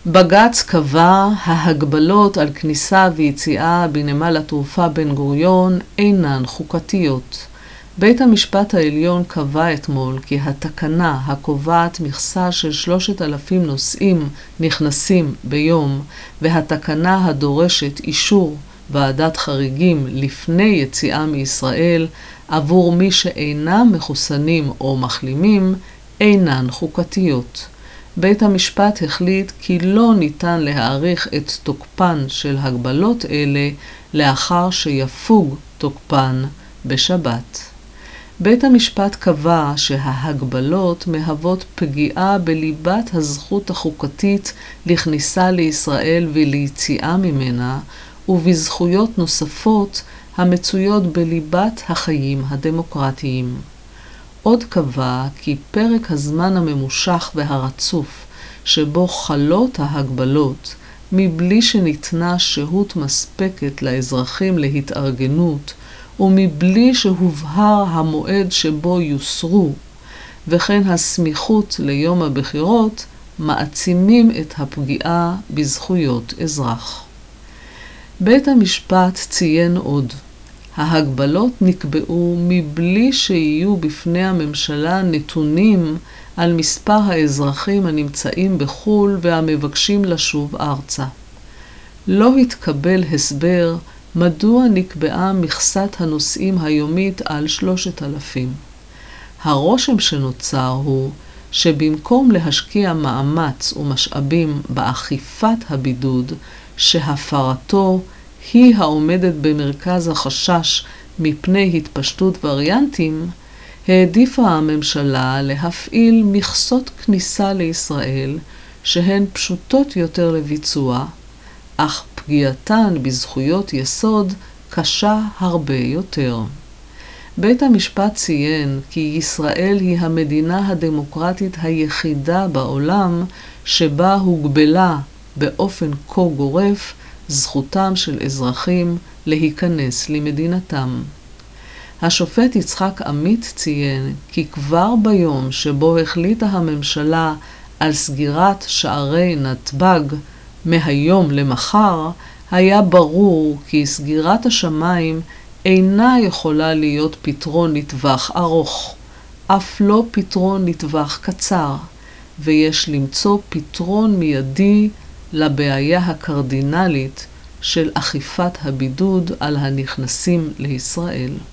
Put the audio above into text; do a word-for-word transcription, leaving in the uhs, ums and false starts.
בג"ץ קבע ההגבלות על כניסה ויציאה בנמל התעופה בן גוריון אינן חוקתיות. בית המשפט העליון קבע אתמול כי התקנה הקובעת מכסה של שלושת אלפים נוסעים נכנסים ביום והתקנה הדורשת אישור ועדת חריגים לפני יציאה מישראל עבור מי שאינם מחוסנים או מחלימים אינן חוקתיות. בית המשפט החליט כי לא ניתן להאריך את תוקפן של הגבלות אלה לאחר שיפוג תוקפן בשבת. בית המשפט קבע שההגבלות מהוות פגיעה בליבת הזכות החוקתית לכניסה לישראל וליציאה ממנה, ובזכויות נוספות המצויות בליבת החיים הדמוקרטיים. עוד קבע כי פרק הזמן הממושך והרצוף שבו חלות ההגבלות, מבלי שניתנה שהות מספקת לאזרחים להתארגנות, ומבלי שהובהר המועד שבו יוסרו, וכן הסמיכות ליום הבחירות, מעצימים את הפגיעה בזכויות אזרח. בית המשפט ציין עוד, ההגבלות נקבעו מבלי שיהיו בפני הממשלה נתונים על מספר האזרחים הנמצאים בחו"ל והמבקשים לשוב ארצה. לא התקבל הסבר מדוע נקבעה מכסת הנוסעים היומית על שלושת אלפים. הרושם שנוצר הוא שבמקום להשקיע מאמץ ומשאבים באכיפת הבידוד, שהפרתו היא העומדת במרכז החשש מפני התפשטות וריאנטים, העדיפה הממשלה להפעיל מכסות כניסה לישראל שהן פשוטות יותר לביצוע, אך פגיעתן בזכויות יסוד קשה הרבה יותר. בית המשפט ציין כי ישראל היא המדינה הדמוקרטית היחידה בעולם שבה הוגבלה באופן כה גורף זכותם של אזרחים להיכנס למדינתם. השופט יצחק עמית ציין כי כבר ביום שבו החליטה הממשלה על סגירת שערי נתב"ג מהיום למחר, היה ברור כי סגירת השמיים אינה יכולה להיות פתרון לטווח ארוך, אף לא פתרון לטווח קצר, ויש למצוא פתרון מיידי לבעיה הקרדינלית של אכיפת הבידוד על הנכנסים לישראל.